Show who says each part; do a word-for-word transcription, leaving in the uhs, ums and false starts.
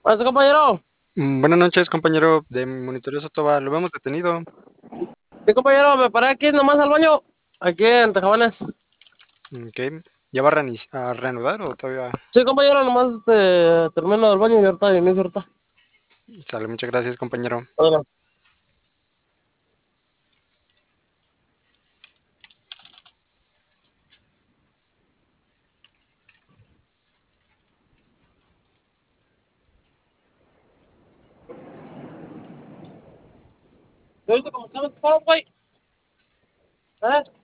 Speaker 1: Pasa, compañero.
Speaker 2: Mm, Buenas noches, compañero de Monitoreo Sotoba. Lo vemos detenido.
Speaker 1: Sí, compañero, me paré aquí nomás al baño. Aquí en Tejabanes.
Speaker 2: Ok. ¿Ya va a, reinici- a reanudar o todavía?
Speaker 1: Sí, compañero, nomás este, termino del baño y ahorita inicio ahorita.
Speaker 2: Sale, muchas gracias, compañero.
Speaker 1: Bueno, ¿ya viste cómo están los palos, güey? ¿Eh?